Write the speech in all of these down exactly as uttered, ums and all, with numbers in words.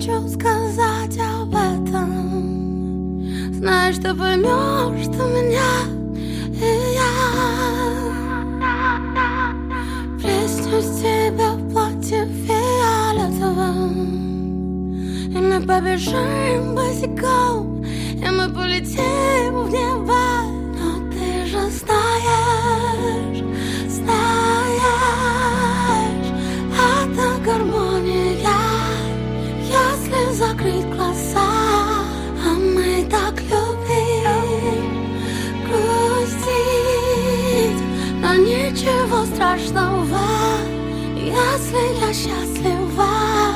хочу сказать об этом. Знаешь, ты поймешь, что меня и я приснюсь тебе в платье фиолетовом, и мы побежим босиком, и мы полетим в небо. Но ты же знаешь, знаешь, это гармония, если закрыть глаза. А мы так любим грустить, но ничего страшного, если я счастлива.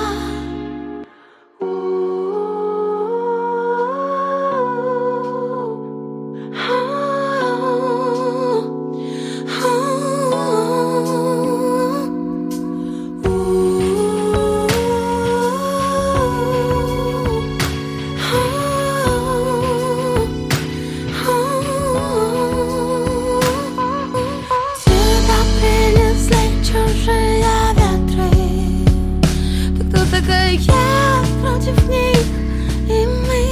Против них и мы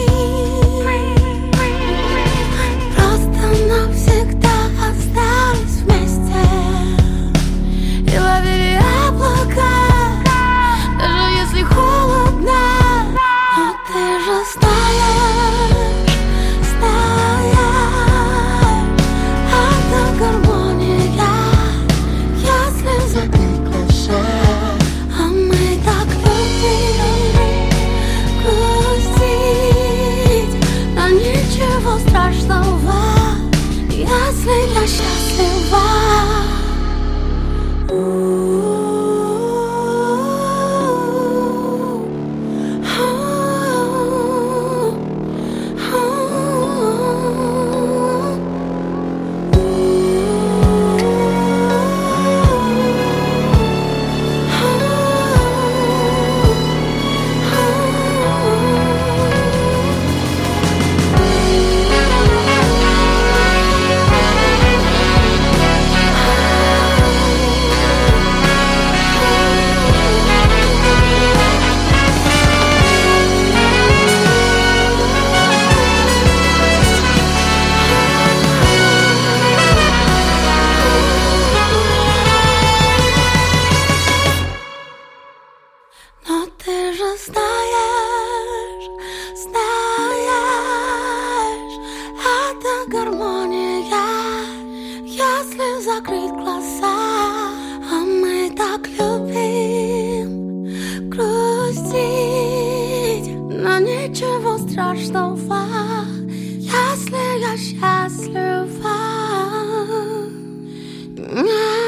просто навсегда остались вместе и ловили облака, даже если холодно. Но ты же знаешь, знаешь, это гармония, если закрыть глаза. А мы так любим грустить, но ничего страшного, если я счастлива. Но ты же знаешь, знаешь, это гармония, если закрыть глаза. А мы так любим грустить, но ничего страшного, если я счастлива.